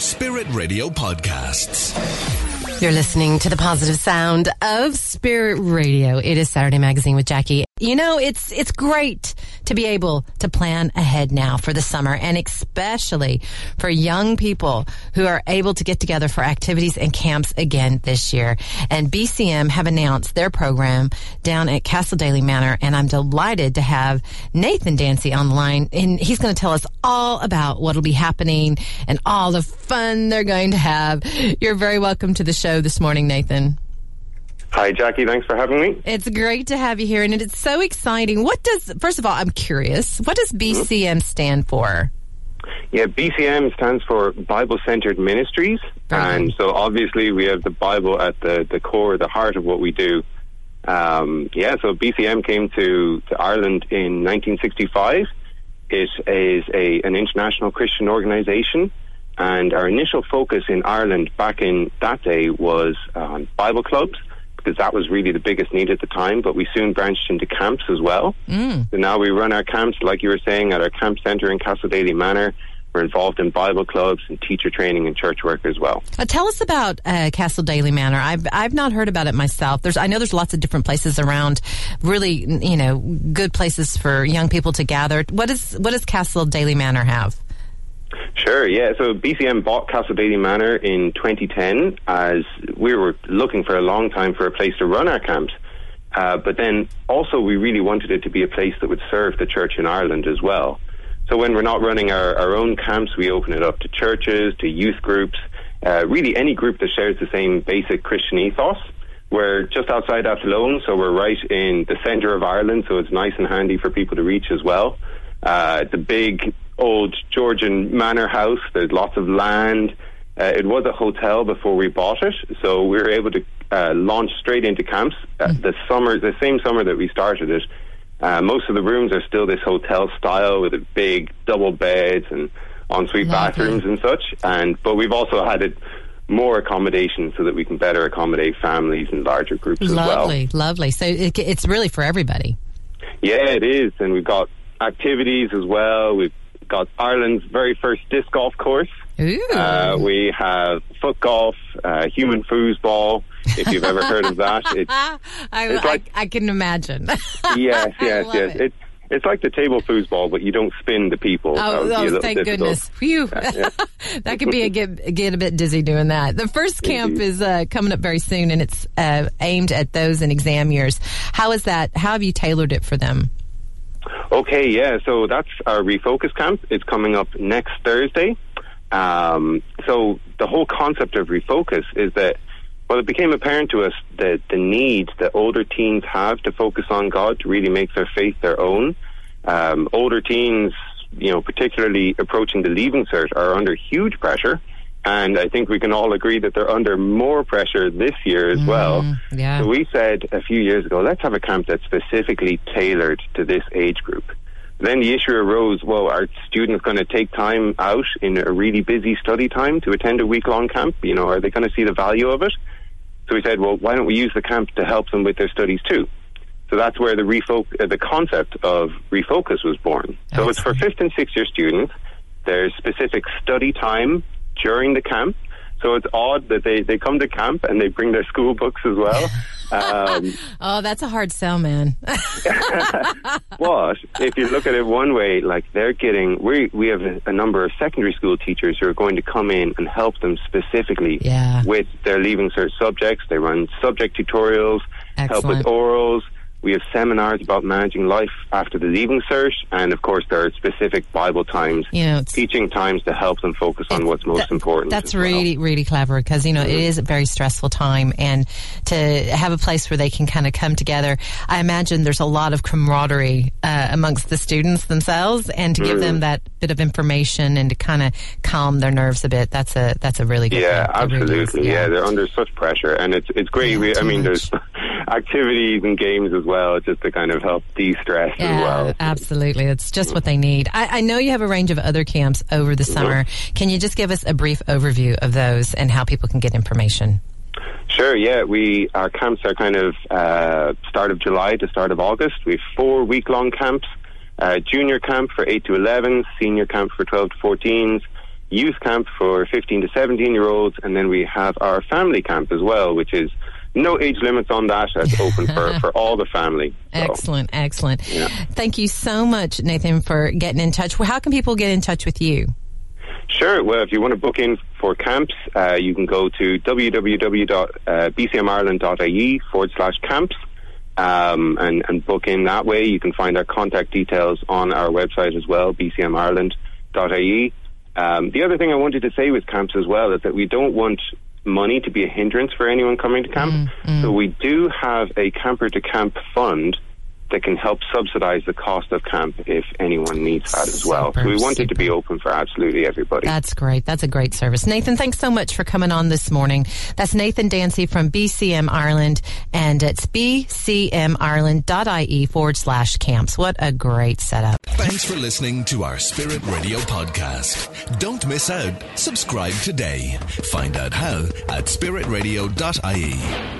Spirit Radio podcasts. You're listening to the positive sound of Spirit Radio. It is Saturday Magazine with Jackie. You know, it's great to be able to plan ahead now for the summer, and especially for young people who are able to get together for activities and camps again this year. And BCM have announced their program down at Castledaly Manor, and I'm delighted to have Nathan Dancy on the line, and he's going to tell us all about what will be happening and all the fun they're going to have. You're very welcome to the show this morning, Nathan. Hi, Jackie. Thanks for having me. It's great to have you here, and it's so exciting. First of all, I'm curious, what does BCM stand for? Yeah, BCM stands for Bible-Centered Ministries, and so obviously we have the Bible at the core, the heart of what we do. So BCM came to Ireland in 1965. It is an international Christian organization, and our initial focus in Ireland back in that day was on Bible clubs, because that was really the biggest need at the time, but we soon branched into camps as well. So now we run our camps, like you were saying, at our camp centre in Castledaly Manor. We're involved in Bible clubs and teacher training and church work as well. Tell us about Castledaly Manor. I've not heard about it myself. I know there's lots of different places around, really, good places for young people to gather. What does Castledaly Manor have? Sure, yeah. So BCM bought Castledaly Manor in 2010 as we were looking for a long time for a place to run our camps. But then also we really wanted it to be a place that would serve the church in Ireland as well. So when we're not running our own camps, we open it up to churches, to youth groups, really any group that shares the same basic Christian ethos. We're just outside Athlone, so we're right in the centre of Ireland, so it's nice and handy for people to reach as well. It's a big old Georgian manor house. There's lots of land. It was a hotel before we bought it, so we were able to launch straight into camps. The same summer that we started it, most of the rooms are still this hotel style with a big double beds and ensuite bathrooms and such. But we've also added more accommodation so that we can better accommodate families and larger groups as well. Lovely. So it's really for everybody. Yeah, it is, and we've got activities as well. We've got Ireland's very first disc golf course. We have foot golf, human foosball, if you've ever heard of that. I can imagine. Yes. It's like the table foosball, but you don't spin the people. Thank goodness. Phew. That could get a bit dizzy doing that. The first camp is coming up very soon, and it's aimed at those in exam years. How is that? How have you tailored it for them? Okay, yeah, so that's our Refocus camp. It's coming up next Thursday. So the whole concept of Refocus is that, it became apparent to us that the need that older teens have to focus on God, to really make their faith their own. Older teens, particularly approaching the Leaving Cert, are under huge pressure. And I think we can all agree that they're under more pressure this year as well. Yeah. So we said a few years ago, let's have a camp that's specifically tailored to this age group. Then the issue arose, are students going to take time out in a really busy study time to attend a week-long camp? Are they going to see the value of it? So we said, why don't we use the camp to help them with their studies too? So that's where the concept of Refocus was born. So it's for 5th and 6th year students. There's specific study time during the camp. So it's odd that they come to camp and they bring their school books as well. That's a hard sell, man. What? If you look at it one way, they're getting... We have a number of secondary school teachers who are going to come in and help them specifically with their Leaving Cert subjects. They run subject tutorials, help with orals. We have seminars about managing life after the Leaving Cert, and of course there are specific Bible times, teaching times to help them focus on what's most important. That's really, really clever, because it is a very stressful time, and to have a place where they can kind of come together. I imagine there's a lot of camaraderie amongst the students themselves, and to give them that bit of information and to kind of calm their nerves a bit. That's a really good thing. Absolutely. Really they're under such pressure, and it's great. There's activities and games as well, just to kind of help de-stress as well. Absolutely. It's just what they need. I know you have a range of other camps over the summer. Can you just give us a brief overview of those and how people can get information? Sure, yeah. Our camps are kind of start of July to start of August. We have 4 week-long camps. Junior camp for 8 to 11, senior camp for 12 to 14s, youth camp for 15 to 17-year-olds, and then we have our family camp as well, which is no age limits on that. That's open for all the family. So, excellent. Yeah. Thank you so much, Nathan, for getting in touch. How can people get in touch with you? Sure. Well, if you want to book in for camps, you can go to www.bcmireland.ie/camps and book in that way. You can find our contact details on our website as well, bcmireland.ie. The other thing I wanted to say with camps as well is that we don't want money to be a hindrance for anyone coming to camp. So we do have a camper to camp fund that can help subsidize the cost of camp if anyone needs that as well. So we want it to be open for absolutely everybody. That's great. That's a great service. Nathan, thanks so much for coming on this morning. That's Nathan Dancy from BCM Ireland, and it's bcmireland.ie/camps. What a great setup. Thanks for listening to our Spirit Radio podcast. Don't miss out. Subscribe today. Find out how at spiritradio.ie.